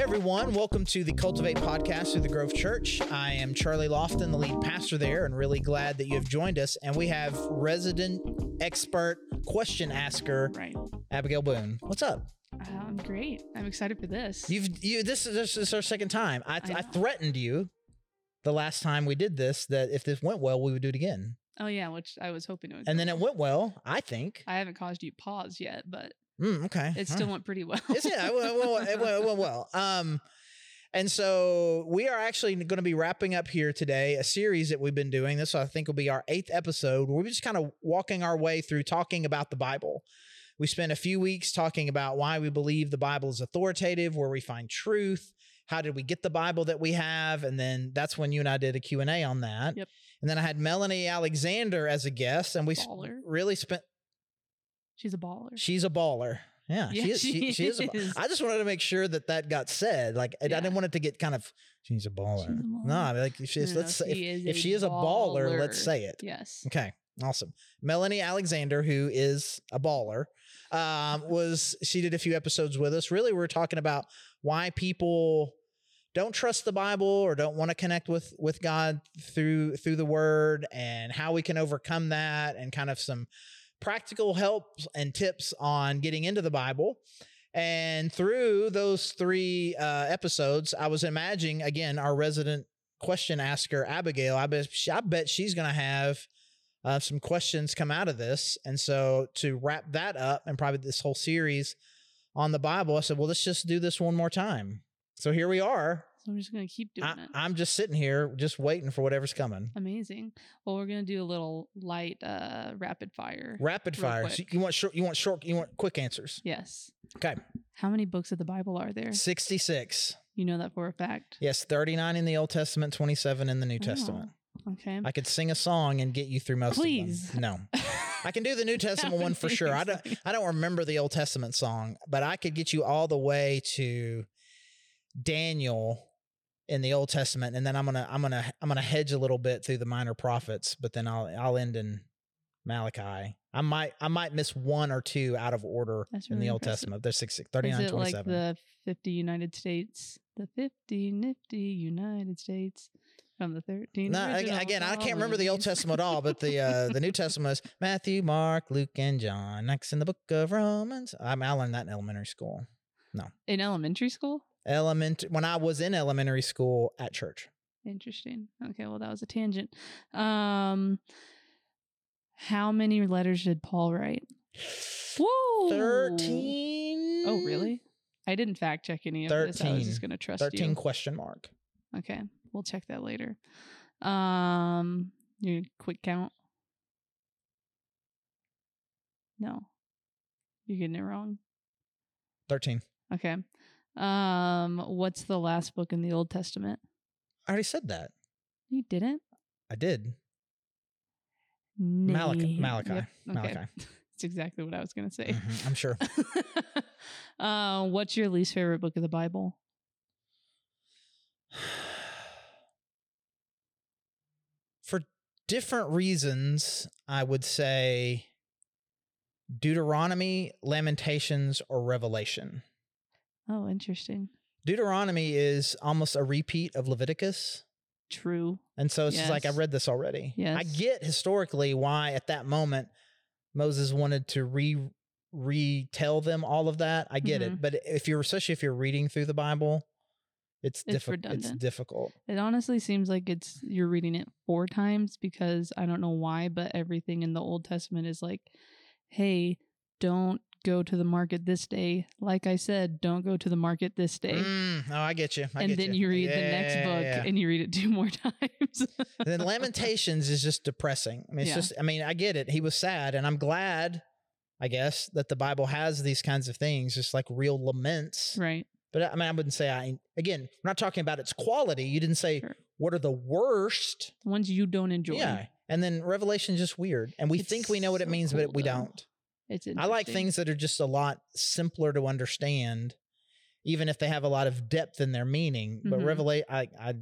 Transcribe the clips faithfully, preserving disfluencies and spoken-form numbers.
everyone. Welcome to the Cultivate podcast through the Grove Church. I am Charlie Lofton, the lead pastor there, and really glad that you have joined us. And we have resident expert question asker, right, Abigail Boone. What's up? I'm great. I'm excited for this. You've you this is this is our second time. I, I I, know. threatened you the last time we did this that if this went well, we would do it again. Oh yeah, which I was hoping it would. And go then it well. went well, I think. I haven't caused you pause yet, but Mm, okay, it still went pretty well. It's, yeah, it went, it went, it went, it went well. Um, and so we are actually going to be wrapping up here today a series that we've been doing. This, I think, will be our eighth episode. Where we're just kind of walking our way through talking about the Bible. We spent a few weeks talking about why we believe the Bible is authoritative, where we find truth, how did we get the Bible that we have, and then that's when you and I did a Q and A on that. Yep. And then I had Melanie Alexander as a guest, and we sp- really spent. She's a baller. She's a baller. Yeah, Yeah, she is. she She, she is. A, is. I just wanted to make sure that that got said. Like, I Yeah. didn't want it to get kind of. She's a baller. She's a baller. No, I mean, like if she's. No, no, let's she say if, is if a she is a baller, baller. let's say it. Yes. Okay, awesome. Melanie Alexander, who is a baller, um, was she did a few episodes with us. Really, we we're talking about why people don't trust the Bible or don't want to connect with with God through through the Word, and how we can overcome that, and kind of some practical help and tips on getting into the Bible. And through those three uh, episodes, I was imagining, again, our resident question asker, Abigail. I bet, I bet she's going to have uh, some questions come out of this. And so to wrap that up and probably this whole series on the Bible, I said, well, let's just do this one more time. So here we are. So we're just gonna keep doing I, it. I'm just sitting here, just waiting for whatever's coming. Amazing. Well, we're gonna do a little light uh, rapid fire. Rapid real fire. quick. So you want short? You want short? You want quick answers? Yes. Okay. How many books of the Bible are there? sixty-six. You know that for a fact. Yes, thirty-nine in the Old Testament, twenty-seven in the New Testament. Oh, okay. I could sing a song and get you through most Please. of them. No. I can do the New Testament one for sure. I don't I don't remember the Old Testament song, but I could get you all the way to Daniel in the Old Testament, and then I'm gonna I'm gonna I'm gonna hedge a little bit through the minor prophets, but then I'll I'll end in Malachi. I might I might miss one or two out of order That's in really the Old impressive. Testament. There's six, Is thirty-nine, it like twenty-seven. the fifty United States? The fifty nifty United States from the thirteen. No, ag- original again, I can't remember the Old colonies. Testament at all, but the uh, the New Testament is Matthew, Mark, Luke, and John. Next in the book of Romans. I, I learned that in elementary school. In elementary school? Element when I was in elementary school at church. Interesting. Okay, well that was a tangent. Um how many letters did Paul write? Whoa. Thirteen. Oh, really? I didn't fact check any of this. I was thirteen. just gonna trust Thirteen you. question mark. Okay, we'll check that later. Um your quick count? No. You're getting it wrong. Thirteen. Okay. Um, what's the last book in the Old Testament? I already said that. You didn't? I did. Malachi. Name. Malachi. Yep. Okay. Malachi. That's exactly what I was going to say. Mhm, I'm sure. uh, what's your least favorite book of the Bible? For different reasons, I would say Deuteronomy, Lamentations, or Revelation. Oh, interesting. Deuteronomy is almost a repeat of Leviticus. True. And so it's just like, Yes. I've read this already. Yes. I get historically why at that moment Moses wanted to re retell them all of that. I get Mhm. it. But if you're, especially if you're reading through the Bible, it's, It's diffi- it's redundant. difficult. It honestly seems like it's you're reading it four times because I don't know why, but everything in the Old Testament is like, hey, don't go to the market this day. Like I said, don't go to the market this day. Mm, oh, I get you. I and get then you. you read the Yeah, next yeah, book yeah. and you read it two more times. Then Lamentations is just depressing. I mean, it's Yeah. just, I mean, I get it. He was sad, and I'm glad, I guess, that the Bible has these kinds of things, just like real laments. Right. But I mean, I wouldn't say I, again, we're not talking about its quality. You didn't say, Sure. what are the worst? The ones you don't enjoy. Yeah. And then Revelation is just weird. And we It's think we know what it so means, cool, but we though. don't. It's I like interesting. things that are just a lot simpler to understand, even if they have a lot of depth in their meaning. But Mhm. Revelation, I, I,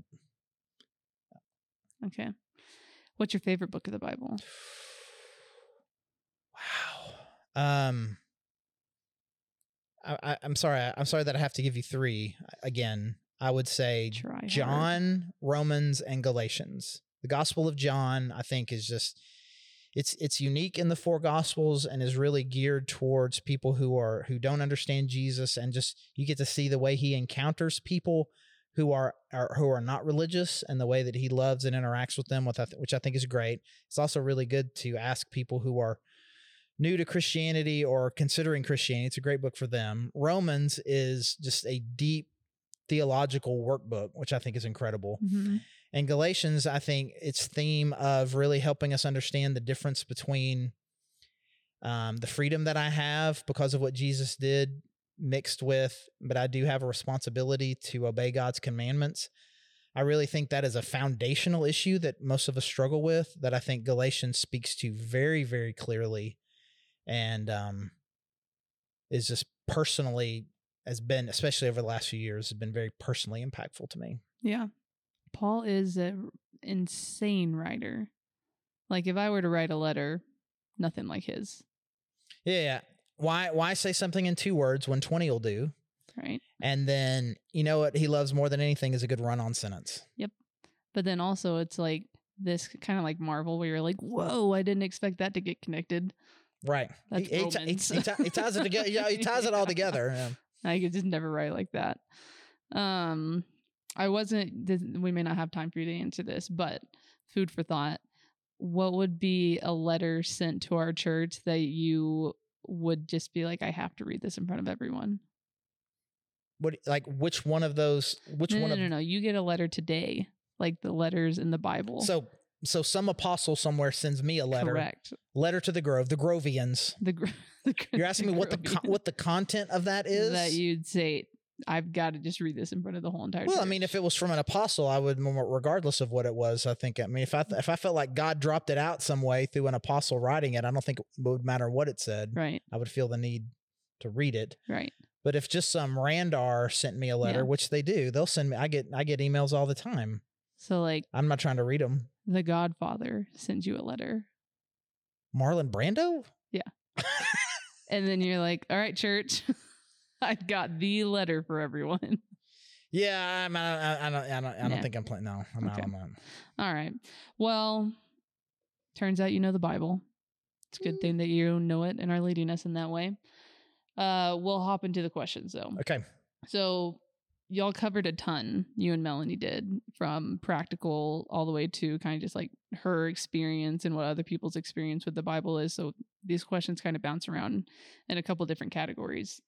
Okay. What's your favorite book of the Bible? wow. Um, I, I, I'm sorry. I'm sorry that I have to give you three again. I would say Try hard. John, Romans, and Galatians. The Gospel of John, I think, is just it's it's unique in the four Gospels and is really geared towards people who are who don't understand Jesus, and just you get to see the way he encounters people who are, are who are not religious and the way that he loves and interacts with them, with which I think is great. It's also really good to ask people who are new to Christianity or considering Christianity. It's a great book for them. Romans is just a deep theological workbook, which I think is incredible. Mm-hmm. And Galatians, I think its theme of really helping us understand the difference between um, the freedom that I have because of what Jesus did mixed with, but I do have a responsibility to obey God's commandments. I really think that is a foundational issue that most of us struggle with, that I think Galatians speaks to very, very clearly, and um, is just personally, has been, especially over the last few years, has been very personally impactful to me. Yeah. Paul is an insane writer. Like, if I were to write a letter, nothing like his. Yeah, yeah. Why why say something in two words when twenty will do? Right. And then, you know what he loves more than anything is a good run-on sentence. Yep. But then also it's like this kind of like Marvel where you're like, whoa, I didn't expect that to get connected. Right. That's he, he, t- he, he, t- he ties it together. Yeah, he ties it all together. Yeah. I could just never write like that. Um, I wasn't, we may not have time for you to answer this, but food for thought. What would be a letter sent to our church that you would just be like, I have to read this in front of everyone? What, like, which one of those, which no, one no, of no, no, you get a letter today, like the letters in the Bible. So, so some apostle somewhere sends me a letter. Correct. Letter to the Grove, the Grovians. The, gro- the You're asking me what the con- what the content of that is? That you'd say, I've got to just read this in front of the whole entire Well, church. I mean, if it was from an apostle, I would, regardless of what it was, I think, I mean, if I, if I felt like God dropped it out some way through an apostle writing it, I don't think it would matter what it said. Right. I would feel the need to read it. Right. But if just some Randar sent me a letter, Yeah. which they do, they'll send me, I get, I get emails all the time. So like, I'm not trying to read them. The Godfather sends you a letter. Marlon Brando? Yeah. And then you're like, all right, church, I've got the letter for everyone. Yeah, I'm, I, I don't, I don't, I don't Yeah. think I'm playing. No, I'm Okay. not on that. All right. Well, turns out you know the Bible. It's a good thing that you know it and are leading us in that way. Uh, we'll hop into the questions though. Okay. So y'all covered a ton, you and Melanie did, from practical all the way to kind of just like her experience and what other people's experience with the Bible is. So these questions kind of bounce around in a couple different categories.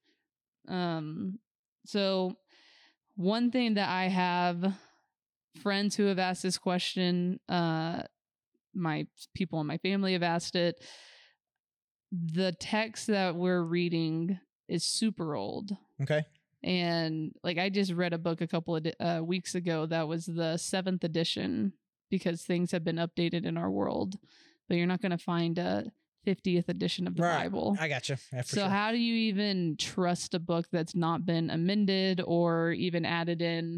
Um, so one thing that I have friends who have asked this question, uh, my people in my family have asked it. The text that we're reading is super old. Okay. And like, I just read a book a couple of uh, weeks ago that was the seventh edition, because things have been updated in our world, but you're not going to find a fiftieth edition of the Right. Bible. I got you. Yeah, for So sure. how do you even trust a book that's not been amended or even added in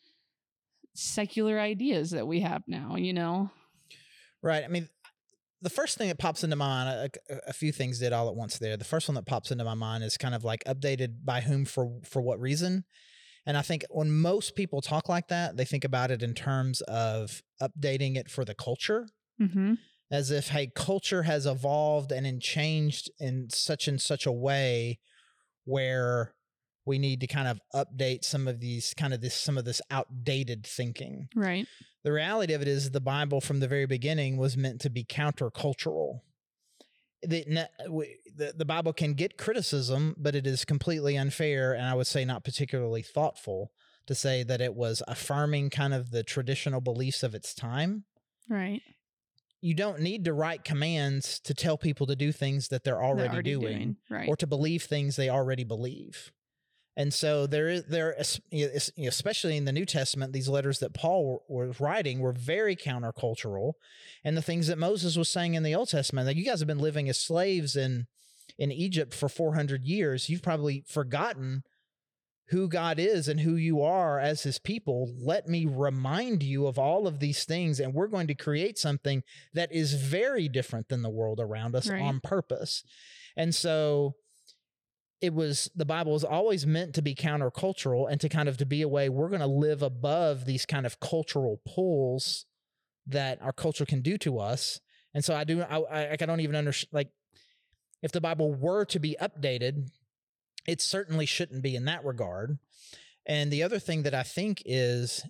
secular ideas that we have now, you know? Right. I mean, the first thing that pops into my mind, a, a few things did all at once there. The first one that pops into my mind is kind of like updated by whom, for for what reason. And I think when most people talk like that, they think about it in terms of updating it for the culture, Mm-hmm. as if, hey, culture has evolved and in changed in such and such a way where we need to kind of update some of these kind of this, some of this outdated thinking. Right. The reality of it is the Bible from the very beginning was meant to be countercultural. The, the, the Bible can get criticism, but it is completely unfair, and I would say not particularly thoughtful, to say that it was affirming kind of the traditional beliefs of its time. Right. You don't need to write commands to tell people to do things that they're already, They're already doing, doing. Right. or to believe things they already believe. And so there is there, especially in the New Testament, these letters that Paul was writing were very countercultural, and the things that Moses was saying in the Old Testament, that you guys have been living as slaves in in Egypt for four hundred years. You've probably forgotten who God is and who you are as his people. Let me remind you of all of these things, and we're going to create something that is very different than the world around us, Right. on purpose. And so it was, the Bible is always meant to be countercultural and to kind of to be a way we're going to live above these kind of cultural pulls that our culture can do to us. And so I do, I, I, I don't even understand, like, if the Bible were to be updated, it certainly shouldn't be in that regard. And the other thing that I think is,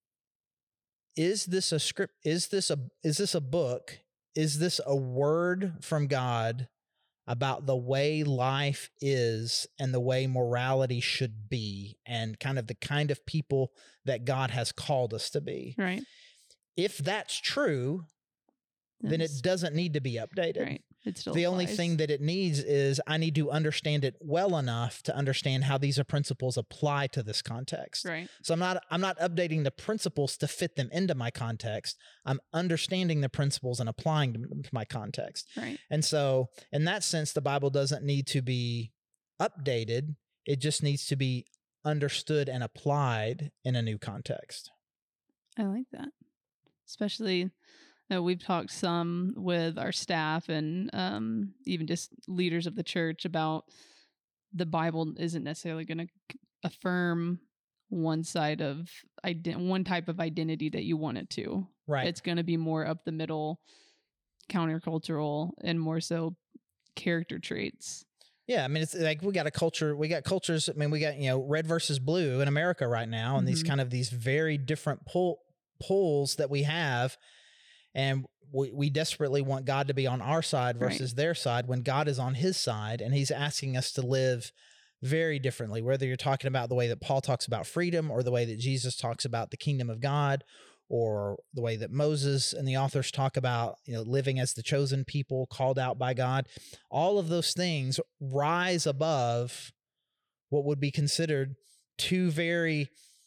is this a script? Is this a, is this a book? Is this a word from God about the way life is and the way morality should be and kind of the kind of people that God has called us to be? Right. If that's true, then it doesn't need to be updated. Right. It still the applies. only thing that it needs is I need to understand it well enough to understand how these principles apply to this context. Right. So I'm not I'm not updating the principles to fit them into my context. I'm understanding the principles and applying them to my context. Right. And so in that sense, the Bible doesn't need to be updated. It just needs to be understood and applied in a new context. I like that. Especially Uh, we've talked some with our staff and um, even just leaders of the church about the Bible isn't necessarily going to affirm one side of ident- one type of identity that you want it to. Right. It's going to be more up the middle, countercultural, and more so character traits. Yeah, I mean, it's like we got a culture, we got cultures. I mean, we got, you know, red versus blue in America right now, and mm-hmm. these kind of these very different pull pulls that we have. And we, we desperately want God to be on our side versus right. their side when God is on his side, and he's asking us to live very differently, whether you're talking about the way that Paul talks about freedom or the way that Jesus talks about the kingdom of God, or the way that Moses and the authors talk about, you know, living as the chosen people called out by God. All of those things rise above what would be considered two very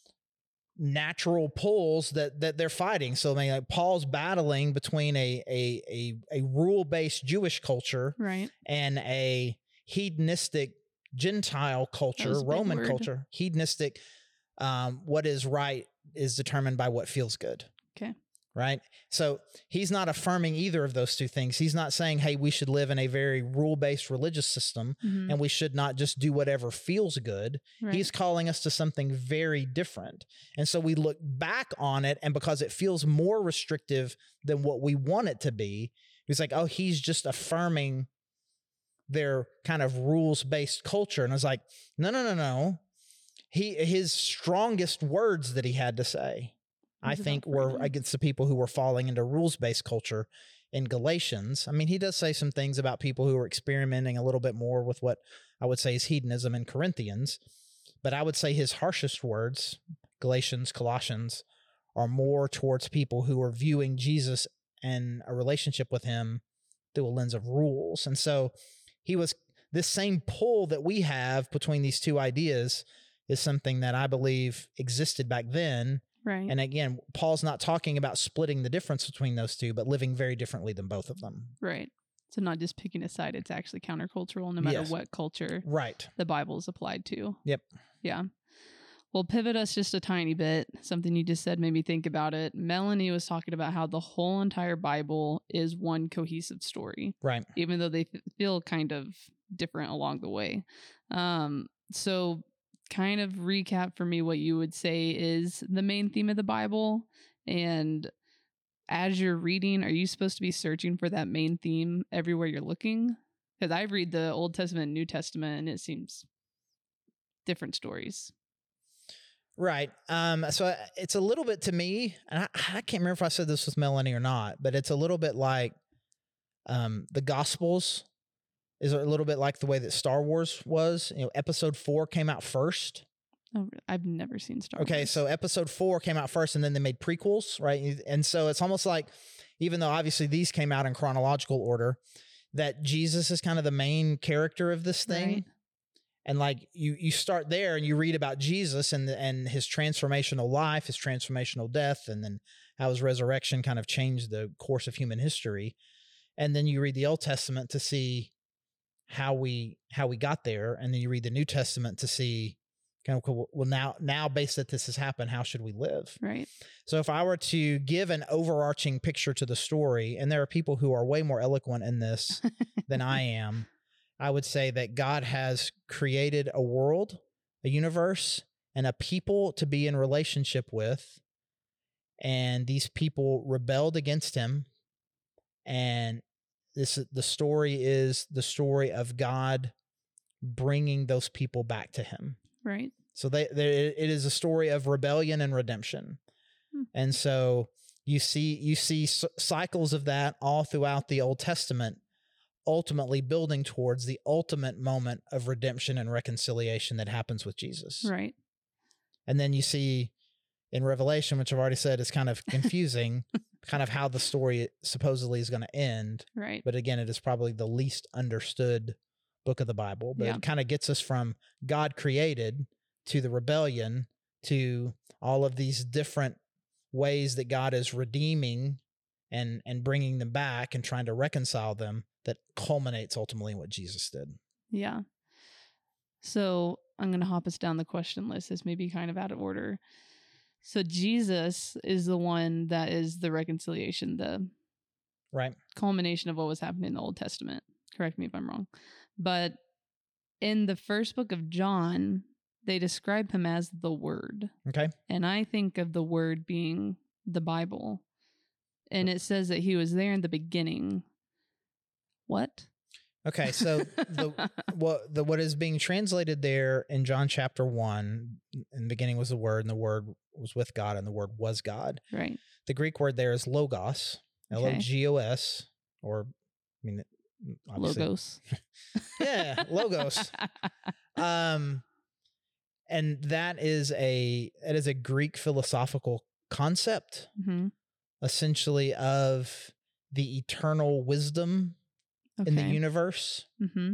natural pulls that that they're fighting. So I mean, like Paul's battling between a a a, a rule-based Jewish culture, right, and a hedonistic Gentile culture, Roman culture. Hedonistic, um, what is right is determined by what feels good. Okay. Right? So he's not affirming either of those two things. He's not saying, hey, we should live in a very rule-based religious system, mm-hmm. and we should not just do whatever feels good. Right. He's calling us to something very different. And so we look back on it, and because it feels more restrictive than what we want it to be, he's like, oh, he's just affirming their kind of rules-based culture. And I was like, no, no, no, no. He, his strongest words that he had to say, I think, were against the people who were falling into rules-based culture in Galatians. I mean, he does say some things about people who are experimenting a little bit more with what I would say is hedonism in Corinthians. But I would say his harshest words, Galatians, Colossians, are more towards people who are viewing Jesus and a relationship with him through a lens of rules. And so he was, this same pull that we have between these two ideas is something that I believe existed back then. Right. And again, Paul's not talking about splitting the difference between those two, but living very differently than both of them. Right. So not just picking a side, it's actually countercultural no matter yes. what culture right. the Bible is applied to. Yep. Yeah. Well, pivot us just a tiny bit. Something you just said made me think about it. Melanie was talking about how the whole entire Bible is one cohesive story. Right. Even though they f- feel kind of different along the way. Um, so kind of recap for me what you would say is the main theme of the Bible. And as you're reading, are you supposed to be searching for that main theme everywhere you're looking? Because I read the Old Testament and New Testament, and it seems different stories. Right. Um, so it's a little bit to me, and I, I can't remember if I said this with Melanie or not, but it's a little bit like um, the Gospels is a little bit like the way that Star Wars was. You know, episode four came out first. Oh, I've never seen Star okay, Wars. Okay, so episode four came out first, and then they made prequels, right? And so it's almost like, even though obviously these came out in chronological order, that Jesus is kind of the main character of this thing. Right. And like you, you start there and you read about Jesus and the, and his transformational life, his transformational death, and then how his resurrection kind of changed the course of human history. And then you read the Old Testament to see how we how we got there, and then you read the New Testament to see kind of, well, now now based that this has happened, how should we live? Right. So if I were to give an overarching picture to the story, and there are people who are way more eloquent in this than I am, I would say that God has created a world, a universe, and a people to be in relationship with. And these people rebelled against him. And this the story is the story of God bringing those people back to him. Right. So they, they it is a story of rebellion and redemption. Hmm. And so you see you see s- cycles of that all throughout the Old Testament, ultimately building towards the ultimate moment of redemption and reconciliation that happens with Jesus. Right. And then you see in Revelation, which I've already said is kind of confusing, kind of how the story supposedly is going to end. Right. But again, it is probably the least understood book of the Bible. But Yeah. it kind of gets us from God created to the rebellion to all of these different ways that God is redeeming and and bringing them back and trying to reconcile them, that culminates ultimately in what Jesus did. Yeah. So I'm going to hop us down the question list. This may be kind of out of order. So Jesus is the one that is the reconciliation, the right culmination of what was happening in the Old Testament. Correct me if I'm wrong. But in the first book of John, they describe him as the Word. Okay. And I think of the Word being the Bible. And it says that he was there in the beginning. What? Okay, so the what the what is being translated there in John chapter one, in the beginning was the Word, and the Word was with God, and the Word was God. Right. The Greek word there is logos, L O G O S, or I mean, obviously, Logos. yeah, logos. Um, and that is a that is a Greek philosophical concept, mm-hmm. essentially of the eternal wisdom okay. in the universe. Mm-hmm.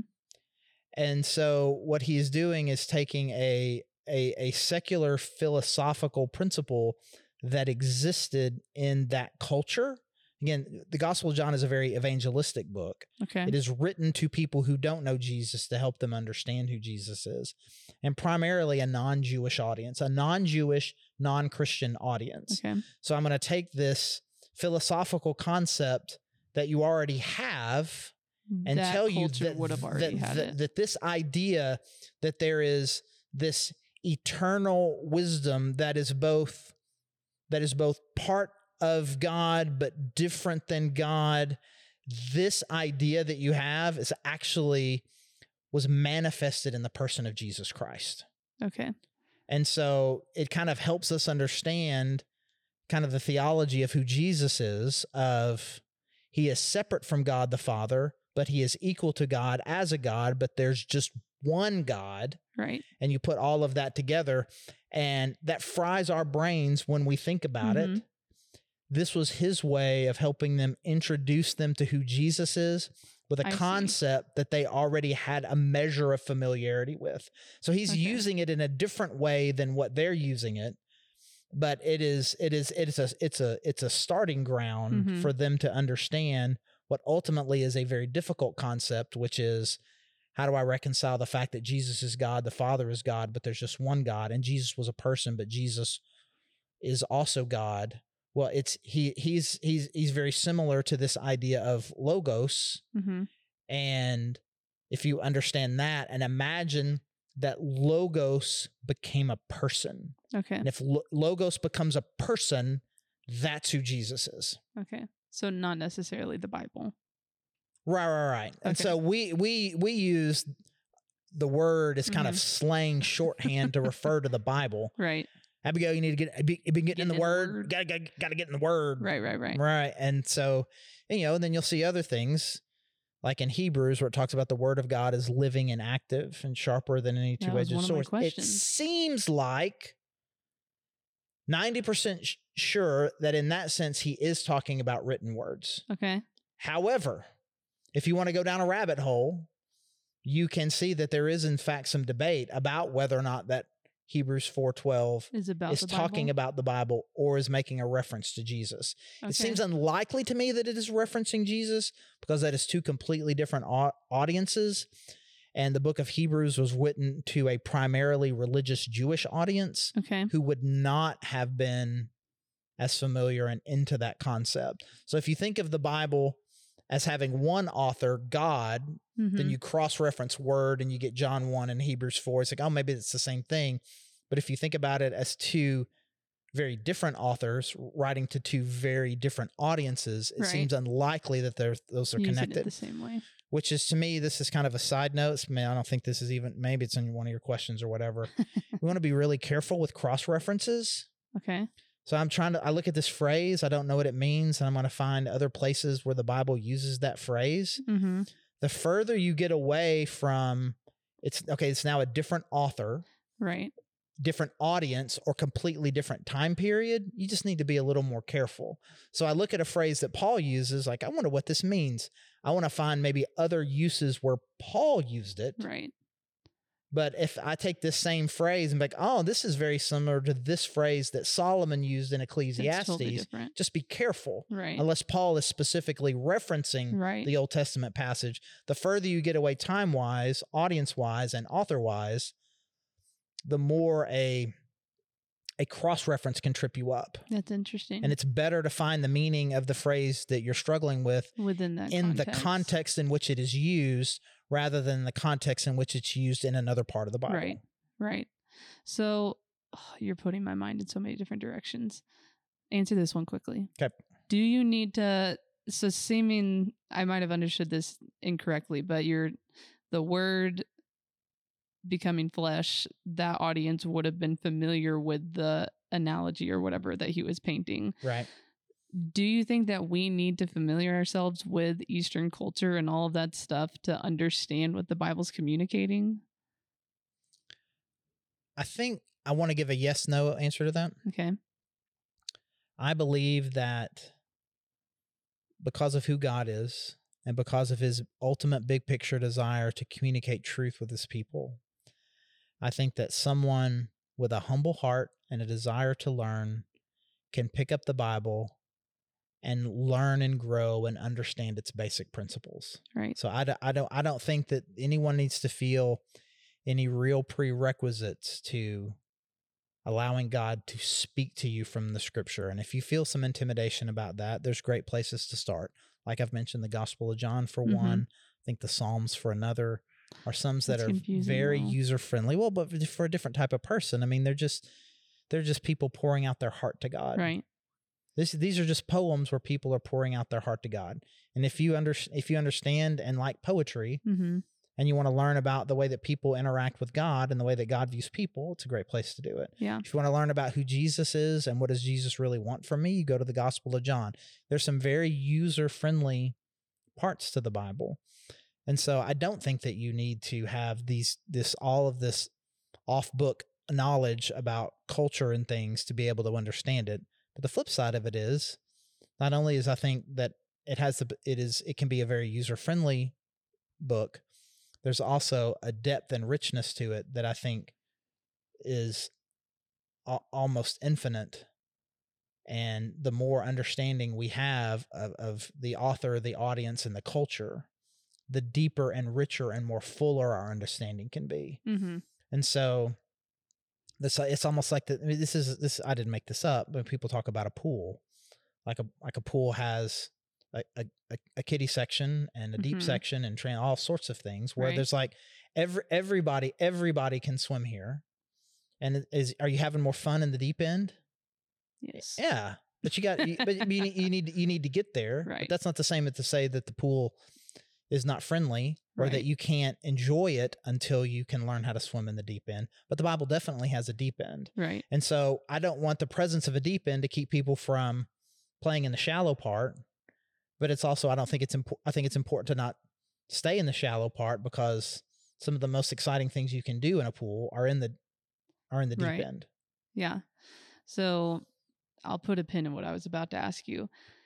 And so what he is doing is taking a, a, a secular philosophical principle that existed in that culture. Again, the Gospel of John is a very evangelistic book. Okay. It is written to people who don't know Jesus to help them understand who Jesus is, and primarily a non-Jewish audience, a non-Jewish, non-Christian audience. Okay. So I'm going to take this philosophical concept that you already have and that tell you culture that, would have already that, had that, it. that this idea that there is this eternal wisdom that is both that is both part of God but different than God, this idea that you have is actually was manifested in the person of Jesus Christ. Okay. And so it kind of helps us understand kind of the theology of who Jesus is, of he is separate from God the Father, but he is equal to God as a God, but there's just one God. Right. And you put all of that together, and that fries our brains when we think about mm-hmm. it. This was his way of helping them introduce them to who Jesus is with a I concept see. that they already had a measure of familiarity with. So he's okay. using it in a different way than what they're using it. But it is, it is, it is a, it's a, it's a starting ground mm-hmm. for them to understand what ultimately is a very difficult concept, which is, how do I reconcile the fact that Jesus is God, the Father is God, but there's just one God, and Jesus was a person, but Jesus is also God. Well, it's, he, he's, he's, he's very similar to this idea of logos. Mm-hmm. And if you understand that and imagine that logos became a person. Okay. And if lo- logos becomes a person, that's who Jesus is. Okay. So not necessarily the Bible. Right, right, right. Okay. And so we we we use the word as kind mm-hmm. of slang shorthand to refer to the Bible. Right. Abigail, you need to get be, be getting, getting in the, in word. the word. Gotta, gotta gotta get in the word. Right, right, right. Right. And so, and, you know, and then you'll see other things like in Hebrews where it talks about the word of God is living and active and sharper than any two-edged sword. It seems like ninety percent sh- sure that in that sense he is talking about written words. Okay. However, if you want to go down a rabbit hole, you can see that there is in fact some debate about whether or not that Hebrews four twelve is, about is the talking Bible? about the Bible or is making a reference to Jesus. Okay. It seems unlikely to me that it is referencing Jesus because that is two completely different au- audiences. And the book of Hebrews was written to a primarily religious Jewish audience okay. who would not have been as familiar and into that concept. So if you think of the Bible as having one author, God, Mhm. then you cross-reference word and you get John one and Hebrews four. It's like, oh, maybe it's the same thing. But if you think about it as two very different authors writing to two very different audiences, it Right. seems unlikely that they're, those are Using it connected. the same way. Which is, to me, this is kind of a side note. Man, I don't think this is even, maybe it's in one of your questions or whatever. We want to be really careful with cross-references. Okay. So I'm trying to, I look at this phrase, I don't know what it means, and I'm going to find other places where the Bible uses that phrase. Mm-hmm. The further you get away from, it's, okay, it's now a different author, Right. different audience, or completely different time period, you just need to be a little more careful. So I look at a phrase that Paul uses, like, I wonder what this means. I want to find maybe other uses where Paul used it. Right. But if I take this same phrase and be like, oh, this is very similar to this phrase that Solomon used in Ecclesiastes, It's totally different. just be careful. Right. Unless Paul is specifically referencing Right. the Old Testament passage. The further you get away time-wise, audience-wise, and author-wise, the more a a cross-reference can trip you up. That's interesting. And it's better to find the meaning of the phrase that you're struggling with within that in context. the context in which it is used, rather than the context in which it's used in another part of the Bible. Right. Right. So oh, you're putting my mind in so many different directions. Answer this one quickly. Okay. Do you need to, so seeming, I might have understood this incorrectly, but you're, the word becoming flesh, that audience would have been familiar with the analogy or whatever that he was painting. Right. Do you think that we need to familiar ourselves with Eastern culture and all of that stuff to understand what the Bible's communicating? I think I want to give a yes, no answer to that. Okay. I believe that because of who God is and because of his ultimate big picture desire to communicate truth with his people, I think that someone with a humble heart and a desire to learn can pick up the Bible and learn and grow and understand its basic principles. Right. So I, d- I don't I don't think that anyone needs to feel any real prerequisites to allowing God to speak to you from the scripture. And if you feel some intimidation about that, there's great places to start. Like I've mentioned, the Gospel of John for Mhm. one, I think the Psalms for another, are some that That's are confusing, very though. user friendly. Well, but for a different type of person. I mean, they're just they're just people pouring out their heart to God. Right. This these are just poems where people are pouring out their heart to God. And if you under if you understand and like poetry, Mm-hmm. and you want to learn about the way that people interact with God and the way that God views people, it's a great place to do it. Yeah. If you want to learn about who Jesus is and what does Jesus really want from me, you go to the Gospel of John. There's some very user-friendly parts to the Bible. And so I don't think that you need to have these this all of this off-book knowledge about culture and things to be able to understand it. But the flip side of it is, not only is I think that it has the it is it can be a very user-friendly book, there's also a depth and richness to it that I think is al- almost infinite. And the more understanding we have of, of the author, the audience, and the culture, the deeper and richer and more fuller our understanding can be. Mm-hmm. And so this it's almost like the, I mean, this is this I didn't make this up, but people talk about a pool. Like a like a pool has a a, a kiddie section and a deep Mhm. section and train all sorts of things where Right. there's like every everybody everybody can swim here. And is are you having more fun in the deep end? Yes. Yeah. But you got you, but you need you need you need to get there. Right. But that's not the same as to say that the pool is not friendly or Right. that you can't enjoy it until you can learn how to swim in the deep end. But the Bible definitely has a deep end. Right. And so I don't want the presence of a deep end to keep people from playing in the shallow part. But it's also, I don't think it's important. I think it's important to not stay in the shallow part because some of the most exciting things you can do in a pool are in the, are in the deep Right. end. Yeah. So I'll put a pin in what I was about to ask you.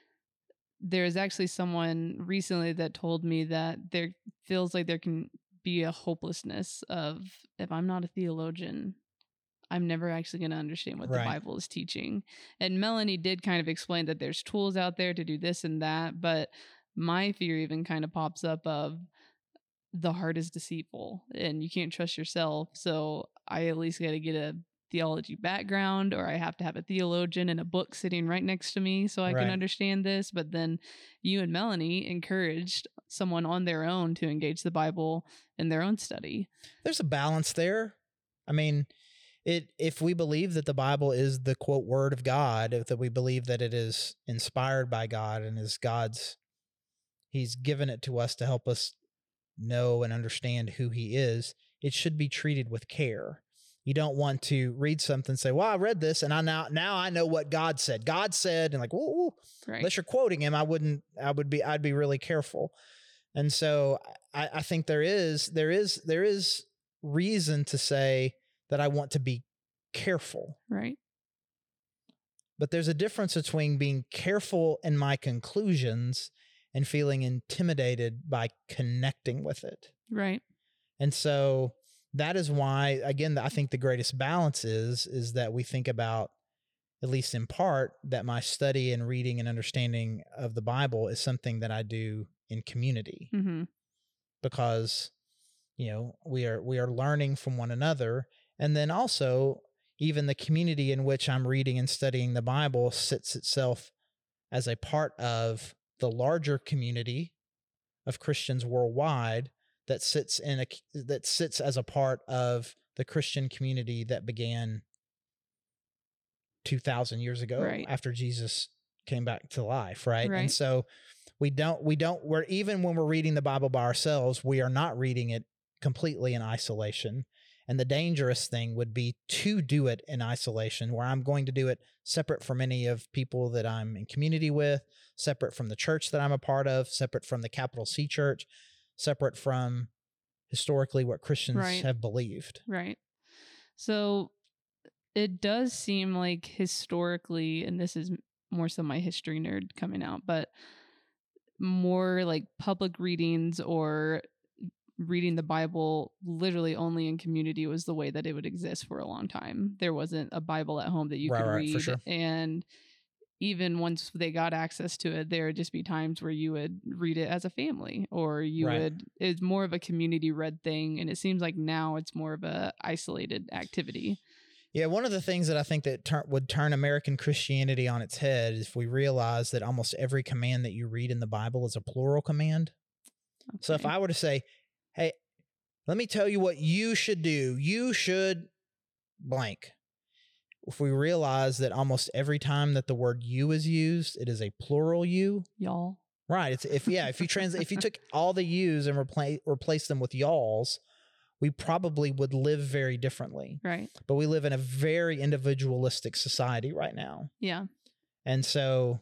There's actually someone recently that told me that there feels like there can be a hopelessness of, if I'm not a theologian, I'm never actually going to understand what Right. the Bible is teaching. And Melanie did kind of explain that there's tools out there to do this and that, but my fear even kind of pops up of the heart is deceitful and you can't trust yourself. So I at least got to get a theology background, or I have to have a theologian and a book sitting right next to me so I Right. can understand this. But then you and Melanie encouraged someone on their own to engage the Bible in their own study. There's a balance there. I mean, it if we believe that the Bible is the quote word of God, if that we believe that it is inspired by God and is God's, he's given it to us to help us know and understand who he is, it should be treated with care. You don't want to read something and say, well, I read this and I now now I know what God said. God said, and like, whoa, whoa. Right. Unless you're quoting him, I wouldn't, I would be, I'd be really careful. And so I, I think there is, there is, there is reason to say that I want to be careful. Right. But there's a difference between being careful in my conclusions and feeling intimidated by connecting with it. Right. And so that is why, again, I think the greatest balance is, is that we think about, at least in part, that my study and reading and understanding of the Bible is something that I do in community. Mm-hmm. Because, you know, we are, we are learning from one another. And then also, even the community in which I'm reading and studying the Bible sits itself as a part of the larger community of Christians worldwide that sits in a that sits as a part of the Christian community that began two thousand years ago, Right. after Jesus came back to life, right? Right. And so we don't we don't we're even when we're reading the Bible by ourselves, we are not reading it completely in isolation. And the dangerous thing would be to do it in isolation, where I'm going to do it separate from any of people that I'm in community with, separate from the church that I'm a part of, separate from the capital C church, separate from historically what Christians Right. have believed. Right. So it does seem like historically, and this is more so my history nerd coming out, but more like public readings or reading the Bible literally only in community was the way that it would exist for a long time. There wasn't a Bible at home that you Right, could right, read. for sure. And even once they got access to it, there would just be times where you would read it as a family, or you Right. would, it's more of a community read thing. And it seems like now it's more of a isolated activity. Yeah, one of the things that I think that tur- would turn American Christianity on its head is if we realize that almost every command that you read in the Bible is a plural command. So if Okay. I were to say, hey, let me tell you what you should do, you should blank. If we realize that almost every time that the word you is used, it is a plural you. Y'all. Right. It's if yeah, if you trans if you took all the yous and replace replace them with y'alls, we probably would live very differently. Right. But we live in a very individualistic society right now. Yeah. And so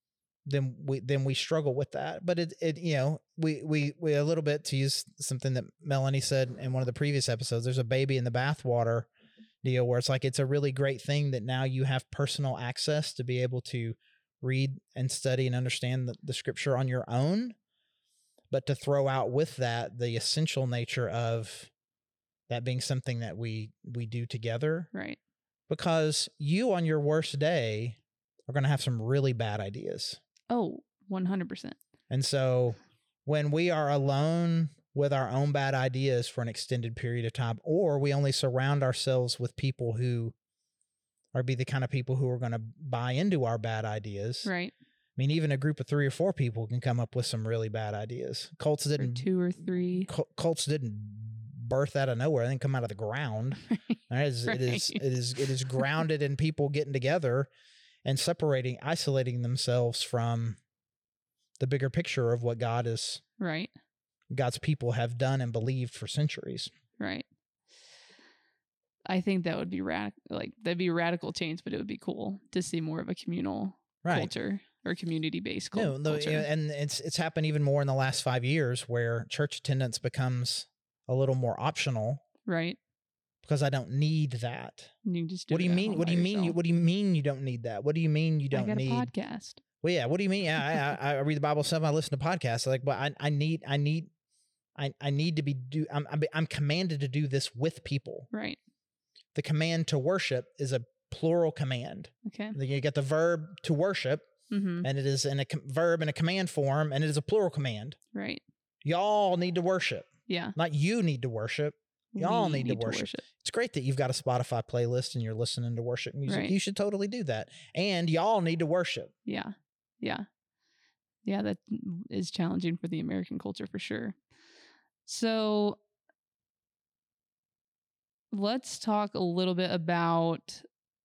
then we then we struggle with that. But it it you know, we we we a little bit, to use something that Melanie said in one of the previous episodes, there's a baby in the bathwater deal where it's like it's a really great thing that now you have personal access to be able to read and study and understand the, the scripture on your own, but to throw out with that the essential nature of that being something that we we do together. Right. Because you on your worst day are going to have some really bad ideas. Oh, one hundred percent. And so when we are alone with our own bad ideas for an extended period of time, or we only surround ourselves with people who are be the kind of people who are going to buy into our bad ideas. Right. I mean, even a group of three or four people can come up with some really bad ideas. Cults Or didn't, two or three. cul- cults didn't birth out of nowhere. They didn't come out of the ground. It is, it is, Right. it is, it is grounded in people getting together and separating, isolating themselves from the bigger picture of what God is, Right. God's people have done and believed for centuries. Right. I think that would be rad- like that'd be a radical change, but it would be cool to see more of a communal Right. culture or community based No, culture. no, you know, and it's it's happened even more in the last five years where church attendance becomes a little more optional Right. because I don't need that. You just do What do it you at mean? home What by do you mean? You, yourself. what do you mean you don't need that? What do you mean you I don't got need? a podcast. Well, yeah. What do you mean? Yeah, I, I, I read the Bible stuff. I listen to podcasts. Like, but I, I need, I need, I, I need to be do. I'm, I'm, I'm commanded to do this with people. Right. The command to worship is a plural command. Okay. You get the verb to worship, Mm-hmm. and it is in a com- verb in a command form, and it is a plural command. Right. Y'all need to worship, Yeah. not you need to worship. Y'all We need, to, worship. It's great that you've got a Spotify playlist and you're listening to worship music. Right. You should totally do that. And y'all need to worship. Yeah. Yeah. Yeah, that is challenging for the American culture for sure. So let's talk a little bit about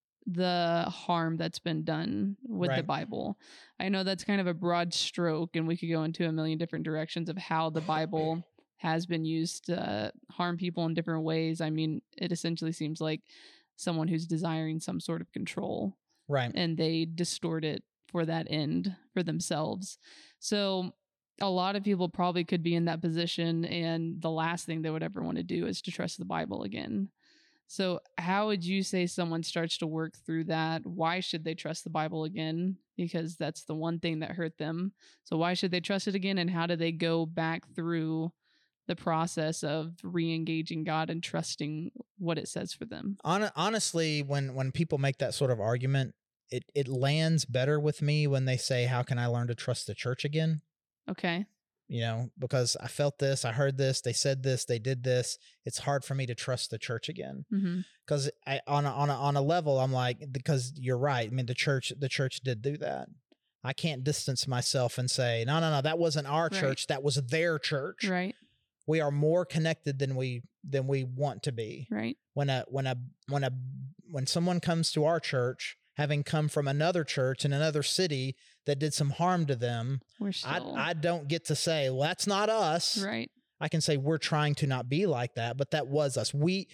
the harm that's been done with the Right. Bible. I know that's kind of a broad stroke, and we could go into a million different directions of how the Bible has been used to harm people in different ways. I mean, it essentially seems like someone who's desiring some sort of control, Right. and they distort it for that end for themselves. So a lot of people probably could be in that position, and the last thing they would ever want to do is to trust the Bible again. So how would you say someone starts to work through that? Why should they trust the Bible again? Because that's the one thing that hurt them. So why should they trust it again? And how do they go back through the process of re-engaging God and trusting what it says for them? Hon- honestly, when, when people make that sort of argument, it, it lands better with me when they say, how can I learn to trust the church again? Okay. You know, because I felt this, I heard this, they said this, they did this. It's hard for me to trust the church again. Mm-hmm. Because I on a, on a, on a level, I'm like, because you're right. I mean, the church the church did do that. I can't distance myself and say, no, no, no, that wasn't our Right. church. That was their church. Right. We are more connected than we than we want to be. Right. When a when a when a when someone comes to our church, having come from another church in another city that did some harm to them, We're still I I don't get to say, well, that's not us. right. I can say we're trying to not be like that, but that was us. We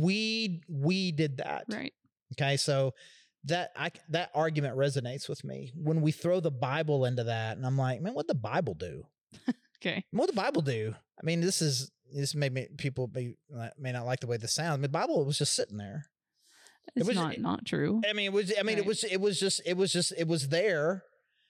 we we did that. Right. Okay, so that I that argument resonates with me when we throw the Bible into that, and I'm like, man, what the Bible do? Okay. What the Bible do? I mean, this is this may make people be, may not like the way this sounds. I mean, the Bible was just sitting there. It's was- not not true. I mean, it was. I mean, it Right. was. It was just. It was just. It was there,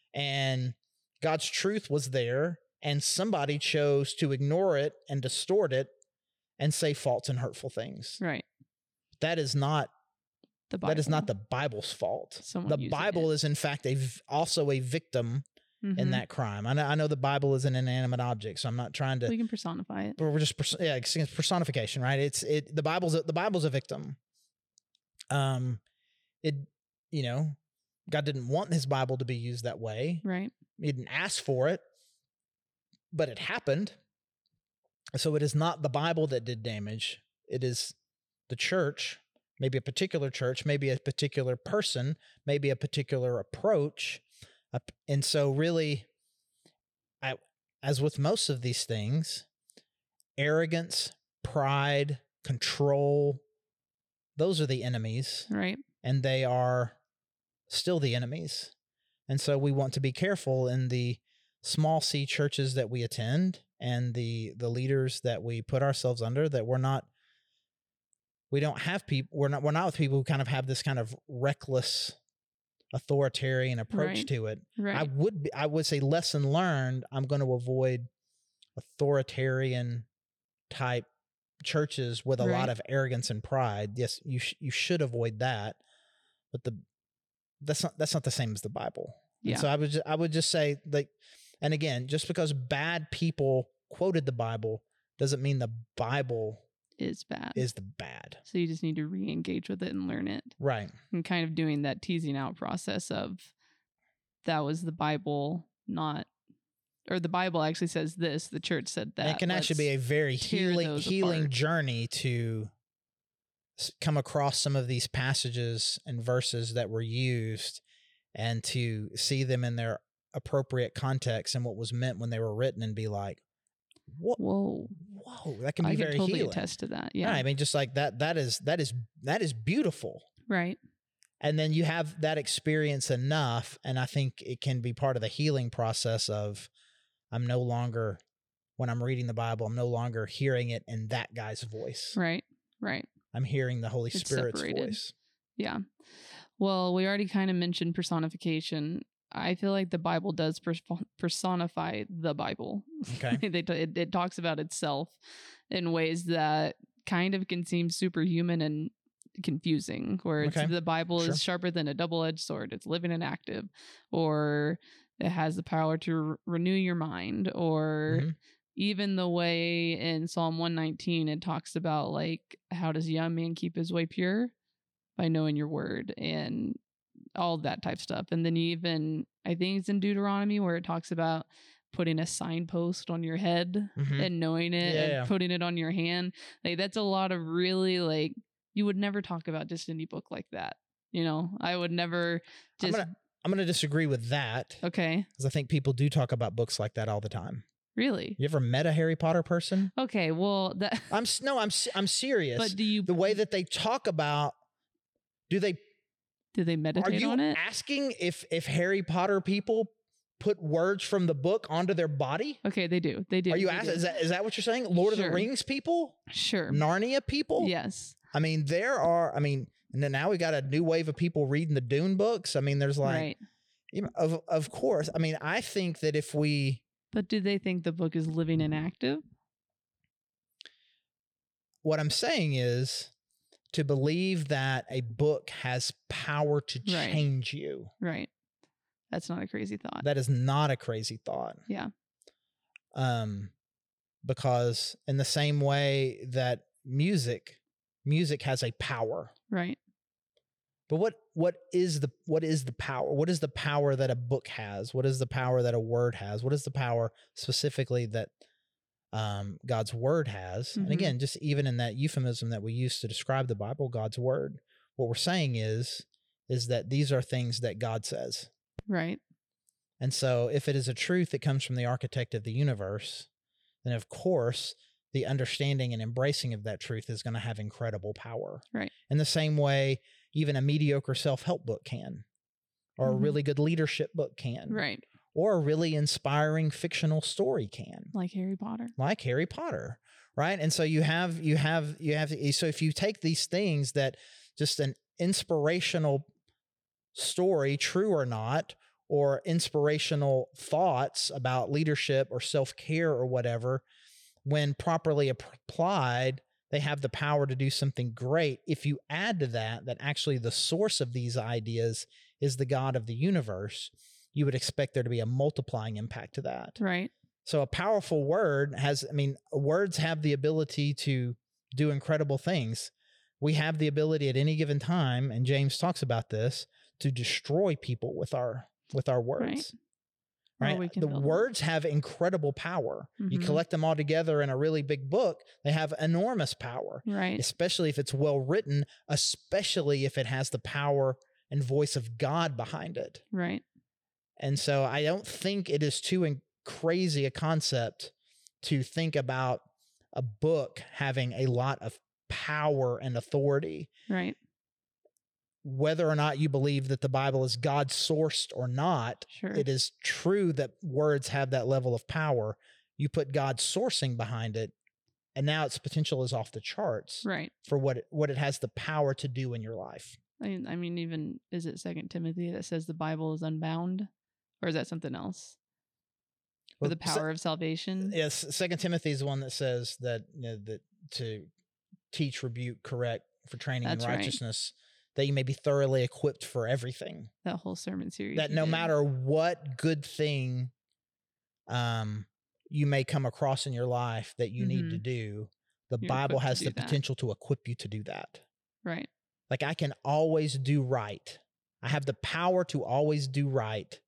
and God's truth was there, and somebody chose to ignore it and distort it, and say false and hurtful things. Right. That is not. The Bible. That is not the Bible's fault. Someone The using Bible it. is, in fact, a v- also a victim in Mhm. that crime. I know. I know the Bible is an inanimate object, so I'm not trying to. We can personify it. But we're just pers- yeah, it's it's personification, right? It's it. The Bible's a, the Bible's a victim. Um, it you know, God didn't want His Bible to be used that way. Right. He didn't ask for it, but it happened. So it is not the Bible that did damage. It is the church, maybe a particular church, maybe a particular person, maybe a particular approach. Up- And so really, I, as with most of these things, arrogance, pride, control, those are the enemies, Right. and they are still the enemies. And so we want to be careful in the small C churches that we attend and the the leaders that we put ourselves under, that we're not we don't have people we're not we're not with people who kind of have this kind of reckless authoritarian approach Right. to it. Right. I would be, I would say lesson learned, I'm going to avoid authoritarian type churches with a lot Right. of arrogance and pride. Yes, you sh- you should avoid that. But the that's not that's not the same as the Bible. And Yeah. so I would ju- I would just say, like, and again, just because bad people quoted the Bible doesn't mean the Bible is bad. is the bad. So you just need to re-engage with it and learn it, Right. and kind of doing that teasing out process of that was the Bible, not, or the Bible actually says this, the church said that. And it can actually be a very tear healing those healing apart. journey to s- come across some of these passages and verses that were used and to see them in their appropriate context and what was meant when they were written, and be like, what Whoa. whoa, that can be I can very totally healing. attest to that. Yeah. Yeah. I mean, just like that, that is, that is, that is beautiful. Right. And then you have that experience enough. And I think it can be part of the healing process of, I'm no longer, when I'm reading the Bible, I'm no longer hearing it in that guy's voice. Right. Right. I'm hearing the Holy It's Spirit's separated. voice. Yeah. Well, we already kind of mentioned personification. I feel like the Bible does pers- personify the Bible. Okay. they t- it, it talks about itself in ways that kind of can seem superhuman and confusing, where it's, Okay. the Bible Sure. is sharper than a double-edged sword. It's living and active, or it has the power to re- renew your mind, or Mhm. even the way in Psalm one nineteen, it talks about like, how does a young man keep his way pure? By knowing your word and all that type stuff. And then even, I think it's in Deuteronomy where it talks about putting a signpost on your head Mhm. and knowing it Yeah, and yeah. putting it on your hand. Like that's a lot of really like, you would never talk about just any book like that. You know, I would never I'm just, gonna I'm gonna disagree with that okay, because I think people do talk about books like that all the time. really? You ever met a Harry Potter person? Okay, well, that, I'm s- no, I'm s- I'm serious. but do you, The way that they talk about, do they? do they Are meditate you on it? asking if if Harry Potter people put words from the book onto their body? Okay, they do. They do. Are you they asking? do. Is that is that what you're saying? Lord of Sure. the Rings people, Sure. Narnia people. Yes. I mean, there are. I mean, and then now we got a new wave of people reading the Dune books. I mean, there's like, Right. you know, of of course. I mean, I think that if we, But do they think the book is living and active? what I'm saying is, to believe that a book has power to Right. change you, Right. That's not a crazy thought. that is not a crazy thought. Yeah. Um, because in the same way that music, music has a power. Right. But what what is the what is the power? What is the power that a book has? What is the power that a word has? What is the power specifically that um, God's word has? And Mhm. again, just even in that euphemism that we use to describe the Bible, God's word, what we're saying is is that these are things that God says. Right. And so if it is a truth that comes from the architect of the universe, then of course the understanding and embracing of that truth is going to have incredible power. Right. In the same way, even a mediocre self-help book can, or Mhm. a really good leadership book can, Right. or a really inspiring fictional story can, Like Harry Potter. like Harry Potter, right? And so you have, you have, you have, so if you take these things that just an inspirational story, true or not, or inspirational thoughts about leadership or self-care or whatever, when properly applied, they have the power to do something great. If you add to that, that actually the source of these ideas is the God of the universe, you would expect there to be a multiplying impact to that. Right. So a powerful word has, I mean, words have the ability to do incredible things. We have the ability at any given time, and James talks about this, to destroy people with our with our words. Or Right? we can The build them. words have incredible power. You Mhm. collect them all together in a really big book, they have enormous power, Right. especially if it's well written, especially if it has the power and voice of God behind it. Right. And so I don't think it is too in- crazy a concept to think about a book having a lot of power and authority. Right. Whether or not you believe that the Bible is God sourced or not, Sure. it is true that words have that level of power. You put God's sourcing behind it, and now its potential is off the charts Right. for what it, what it has the power to do in your life. I mean, I mean, even is it Second Timothy that says the Bible is unbound, or is that something else? For Well, the power of salvation. Yes, Second Timothy is the one that says that, you know, that to teach, rebuke, correct, for training That's in right. righteousness, that you may be thoroughly equipped for everything. That whole sermon series. That you no did. matter what good thing um, you may come across in your life that you need to Mhm. do, the You're Bible equipped to has do the that. potential to equip you to do that. Right. Like I can always do right. I have the power to always do right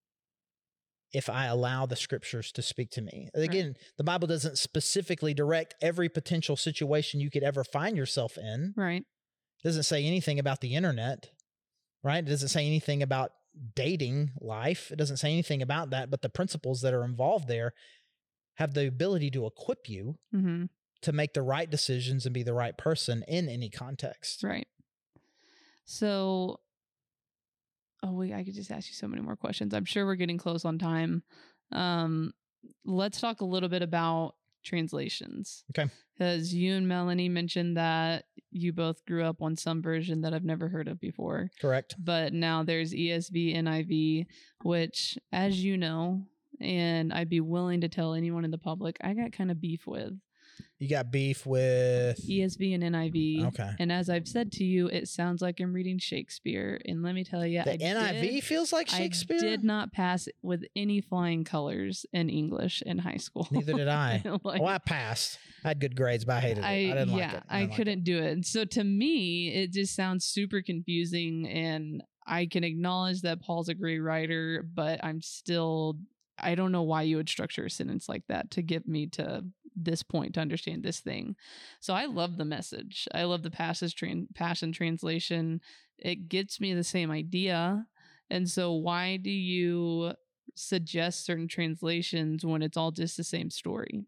if I allow the scriptures to speak to me. Again, the Bible doesn't specifically direct every potential situation you could ever find yourself in. Right. It doesn't say anything about the internet, right? It doesn't say anything about dating life. It doesn't say anything about that, but the principles that are involved there have the ability to equip you Mm-hmm. to make the right decisions and be the right person in any context. Right. So, oh, wait, I could just ask you so many more questions. I'm sure we're getting close on time. Um, let's talk a little bit about translations. Okay. Because you and Melanie mentioned that you both grew up on some version that I've never heard of before. Correct. But now there's E S V, N I V, which, as you know, and I'd be willing to tell anyone in the public, I got kind of beef with. You got beef with E S V and N I V. Okay. And as I've said to you, it sounds like I'm reading Shakespeare. And let me tell you, the I N I V did, feels like Shakespeare. I did not pass with any flying colors in English in high school. Neither did I. like, oh, I passed. I had good grades, but I hated it. I, I didn't yeah, like it. I, I didn't couldn't like do it. And so to me, it just sounds super confusing. And I can acknowledge that Paul's a great writer, but I'm still, I don't know why you would structure a sentence like that to get me to this point to understand this thing. So I love the message. I love the passage tran- passion translation. It gets me the same idea. And so why do you suggest certain translations when it's all just the same story?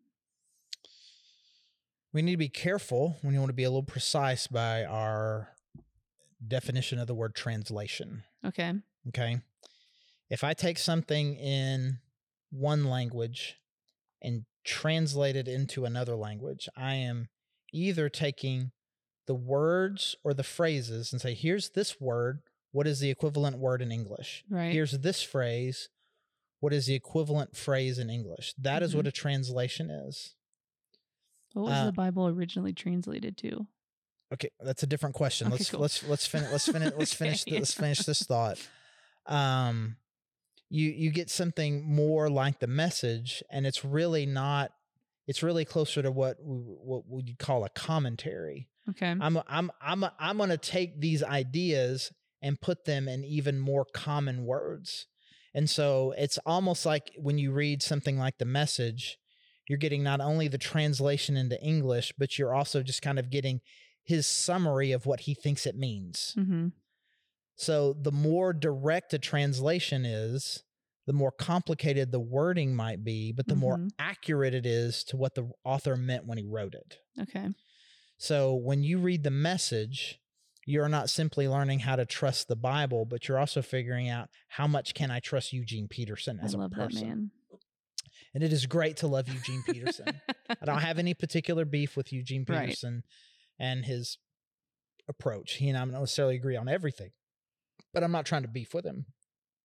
We need to be careful when you want to be a little precise by our definition of the word translation. Okay. Okay. If I take something in one language and translate it into another language, I am either taking the words or the phrases and say, here's this word. What is the equivalent word in English? Right. Here's this phrase. What is the equivalent phrase in English? That mm-hmm. is what a translation is. What was uh, the Bible originally translated to? Okay, that's a different question. Okay, let's, cool. let's let's finish let's finish let's finish okay. let's finish this thought. Um you you get something more like the Message, and it's really not it's really closer to what we, what we'd call a commentary. Okay. I'm I'm I'm I'm going to take these ideas and put them in even more common words. And so it's almost like when you read something like the Message, you're getting not only the translation into English, but you're also just kind of getting his summary of what he thinks it means. Mm-hmm. So the more direct a translation is, the more complicated the wording might be, but the mm-hmm. more accurate it is to what the author meant when he wrote it. Okay. So when you read the Message, you're not simply learning how to trust the Bible, but you're also figuring out how much can I trust Eugene Peterson as I love a person. That man. And it is great to love Eugene Peterson. I don't have any particular beef with Eugene Peterson right. and his approach. He and I don't necessarily agree on everything, but I'm not trying to beef with him.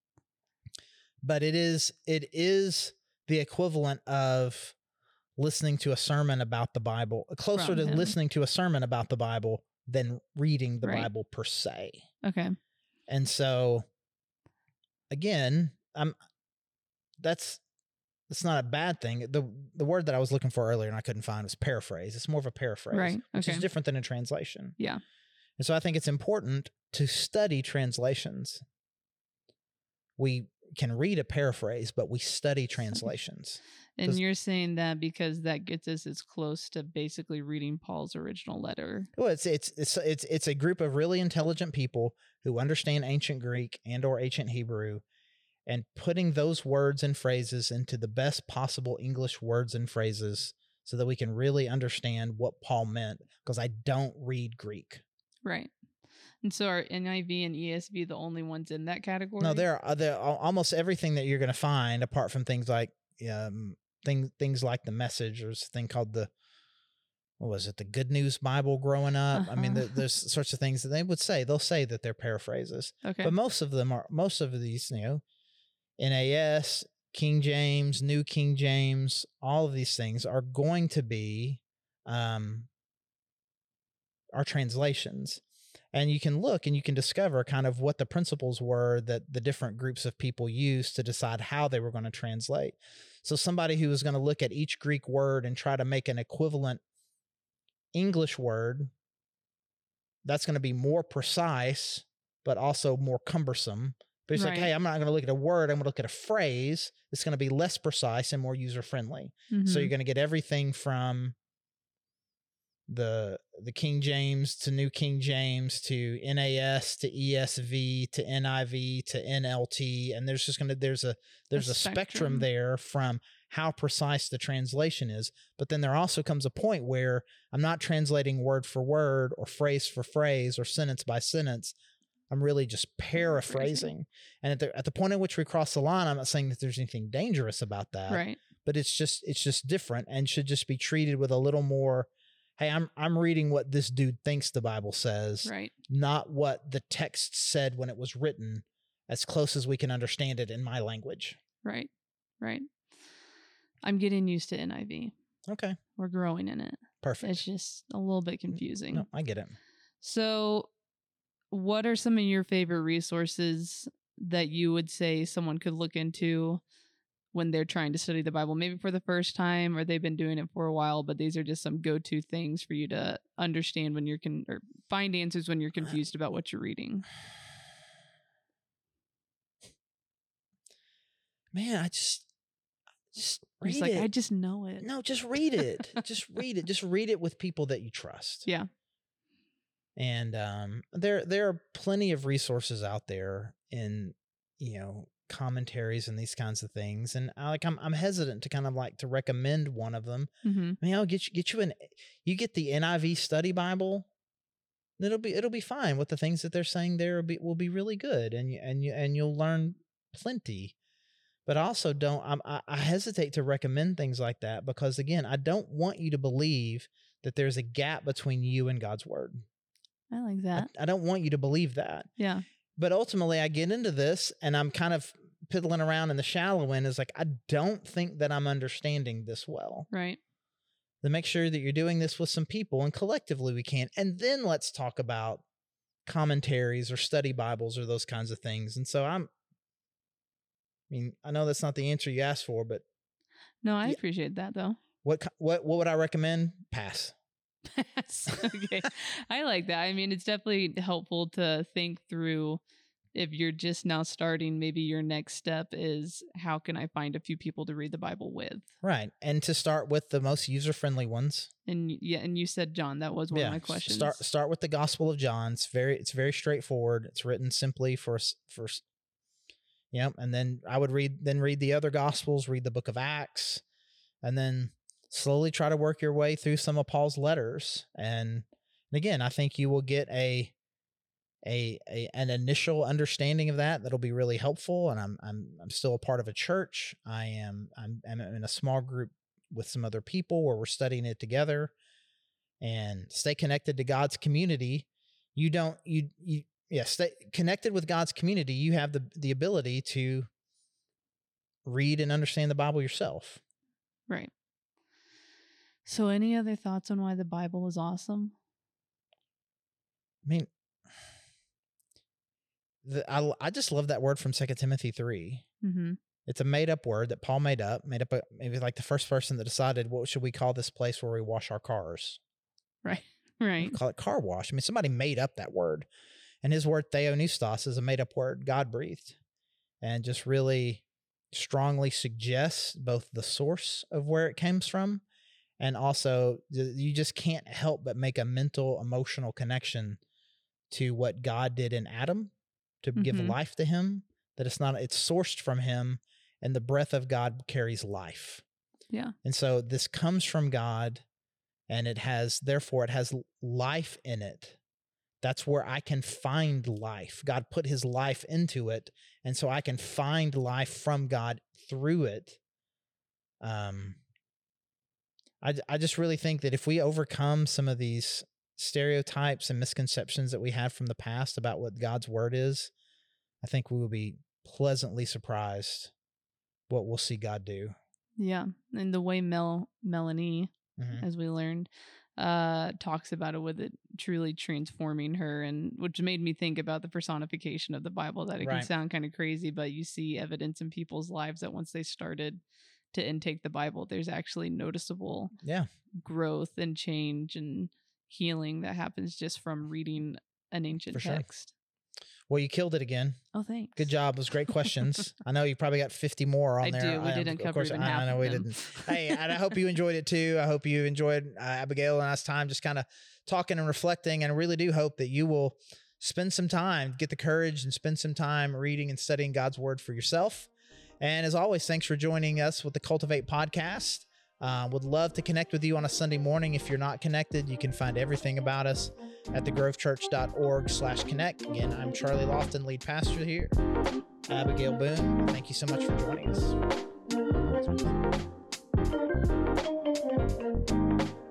But it is it is the equivalent of listening to a sermon about the Bible, closer From to him. listening to a sermon about the Bible than reading the right. Bible per se. Okay. And so, again, I'm that's that's not a bad thing. The the word that I was looking for earlier and I couldn't find was paraphrase. It's more of a paraphrase, right. okay. which is different than a translation. Yeah. And so I think it's important to study translations. We can read a paraphrase, but we study translations. And you're saying that because that gets us as close to basically reading Paul's original letter. Well, it's it's it's it's it's a group of really intelligent people who understand ancient Greek and or ancient Hebrew, and putting those words and phrases into the best possible English words and phrases so that we can really understand what Paul meant, because I don't read Greek. Right. And so are N I V and E S V the only ones in that category? No, there are there are almost everything that you're going to find, apart from things like um, things things like the Message. There's a thing called the, what was it, the Good News Bible growing up. Uh-huh. I mean, there, there's sorts of things that they would say. They'll say that they're paraphrases. Okay. But most of them are, most of these, you know, N A S, King James, New King James, all of these things are going to be um, our translations. And you can look and you can discover kind of what the principles were that the different groups of people used to decide how they were going to translate. So somebody who was going to look at each Greek word and try to make an equivalent English word, that's going to be more precise, but also more cumbersome. But it's right. like, hey, I'm not going to look at a word. I'm going to look at a phrase. It's going to be less precise and more user-friendly. Mm-hmm. So you're going to get everything from the the King James to New King James to N A S to E S V to N I V to N L T, and there's just gonna there's a there's a, a spectrum. spectrum there from how precise the translation is. But then there also comes a point where I'm not translating word for word or phrase for phrase or sentence by sentence. I'm really just paraphrasing. And at the at the point at which we cross the line, I'm not saying that there's anything dangerous about that. Right. But it's just it's just different and should just be treated with a little more, hey, I'm I'm reading what this dude thinks the Bible says, right? Not what the text said when it was written, as close as we can understand it in my language. Right, right. I'm getting used to N I V. Okay. We're growing in it. Perfect. It's just a little bit confusing. No, I get it. So what are some of your favorite resources that you would say someone could look into when they're trying to study the Bible, maybe for the first time, or they've been doing it for a while, but these are just some go-to things for you to understand when you're con- or find answers when you're confused about what you're reading? Man, I just, just read It's like, it. I just know it. No, just read it. just read it. Just read it with people that you trust. Yeah. And um, there, there are plenty of resources out there in, you know, commentaries and these kinds of things. And I, like, I'm, I'm hesitant to kind of like to recommend one of them. Mm-hmm. I mean, I'll get you, get you an, you get the N I V Study Bible. It'll be, it'll be fine. What the things that they're saying there will be, will be really good, and you, and you, and you'll learn plenty. But I also don't, I'm, I, I hesitate to recommend things like that because, again, I don't want you to believe that there's a gap between you and God's word. I like that. I, I don't want you to believe that. Yeah. But ultimately, I get into this and I'm kind of piddling around in the shallow end. Is like, I don't think that I'm understanding this well. Right. Then make sure that you're doing this with some people, and collectively we can. And then let's talk about commentaries or study Bibles or those kinds of things. And so I'm, I mean, I know that's not the answer you asked for, but no, I yeah. appreciate that though. What what what would I recommend? Pass. Pass. Okay. I like that. I mean, it's definitely helpful to think through if you're just now starting, maybe your next step is how can I find a few people to read the Bible with? Right. And to start with the most user-friendly ones. And yeah, and you said John, that was one yeah. of my questions. Start start with the Gospel of John. It's very it's very straightforward. It's written simply for for yeah, and then I would read then read the other Gospels, read the book of Acts, and then slowly try to work your way through some of Paul's letters. And, and again, I think you will get a, a a an initial understanding of that that'll be really helpful. And I'm I'm I'm still a part of a church. I am I'm I'm in a small group with some other people where we're studying it together. And stay connected to God's community. You don't you you yeah, stay connected with God's community. You have the the ability to read and understand the Bible yourself. Right. So any other thoughts on why the Bible is awesome? I mean, the, I, I just love that word from Second Timothy three. Mm-hmm. It's a made up word that Paul made up, made up a, maybe like the first person that decided, what should we call this place where we wash our cars? Right, right. We call it car wash. I mean, somebody made up that word. And his word theonistos is a made up word, God breathed, and just really strongly suggests both the source of where it comes from, and also you just can't help but make a mental, emotional connection to what God did in Adam to mm-hmm. give life to him, that it's not, it's sourced from him, and the breath of God carries life. Yeah. And so this comes from God, and it has, therefore it has life in it. That's where I can find life. God put his life into it. And so I can find life from God through it. Um, I, I just really think that if we overcome some of these stereotypes and misconceptions that we have from the past about what God's word is, I think we will be pleasantly surprised what we'll see God do. Yeah. And the way Mel, Melanie, mm-hmm. as we learned, uh, talks about it with it truly transforming her, and which made me think about the personification of the Bible, that it right. can sound kind of crazy, but you see evidence in people's lives that once they started to intake the Bible, there's actually noticeable yeah. growth and change and healing that happens just from reading an ancient For text. Sure. Well, you killed it again. Oh, thanks. Good job. Those great questions. I know you probably got fifty more on I there. do. We I, didn't of cover course, even I, half I know of we them. didn't. Hey, and I hope you enjoyed it too. I hope you enjoyed uh, Abigail and I's time just kind of talking and reflecting. And I really do hope that you will spend some time, get the courage and spend some time reading and studying God's word for yourself. And as always, thanks for joining us with the Cultivate podcast. Uh, would love to connect with you on a Sunday morning. If you're not connected, you can find everything about us at thegrovechurch.org slash connect. Again, I'm Charlie Lofton, lead pastor here. Abigail Boone, thank you so much for joining us.